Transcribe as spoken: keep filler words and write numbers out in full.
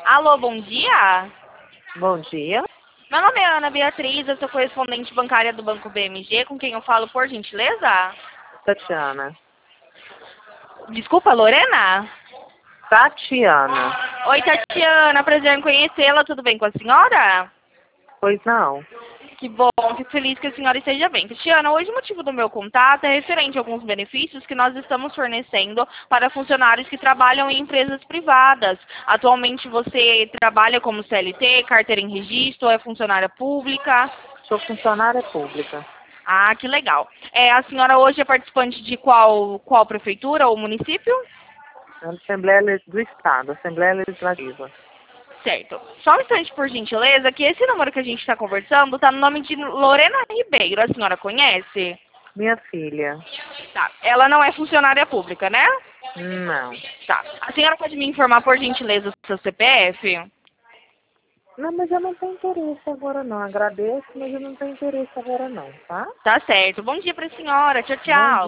Alô, bom dia. Bom dia, Meu nome é Ana Beatriz, eu sou correspondente bancária do Banco B M G, com quem eu falo, por gentileza? Tatiana. Desculpa, Lorena? Tatiana. Oi, Tatiana, prazer em conhecê-la, tudo bem com a senhora? Pois não. Que bom, fico feliz que a senhora esteja bem. Tatiana, hoje o motivo do meu contato é referente a alguns benefícios que nós estamos fornecendo para funcionários que trabalham em empresas privadas. Atualmente você trabalha como C L T, carteira em registro, é funcionária pública? Sou funcionária pública. Ah, que legal. É, a senhora hoje é participante de qual, qual prefeitura ou município? Assembleia Le- do Estado, Assembleia Legislativa. Certo. Só um instante, por gentileza, que esse número que a gente está conversando está no nome de Lorena Ribeiro. A senhora conhece? Minha filha. Tá. Ela não é funcionária pública, né? Não. Tá. A senhora pode me informar, por gentileza, o seu C P F? Não, mas eu não tenho interesse agora não. Agradeço, mas eu não tenho interesse agora não, tá? Tá certo. Bom dia pra senhora. Tchau, Bom tchau.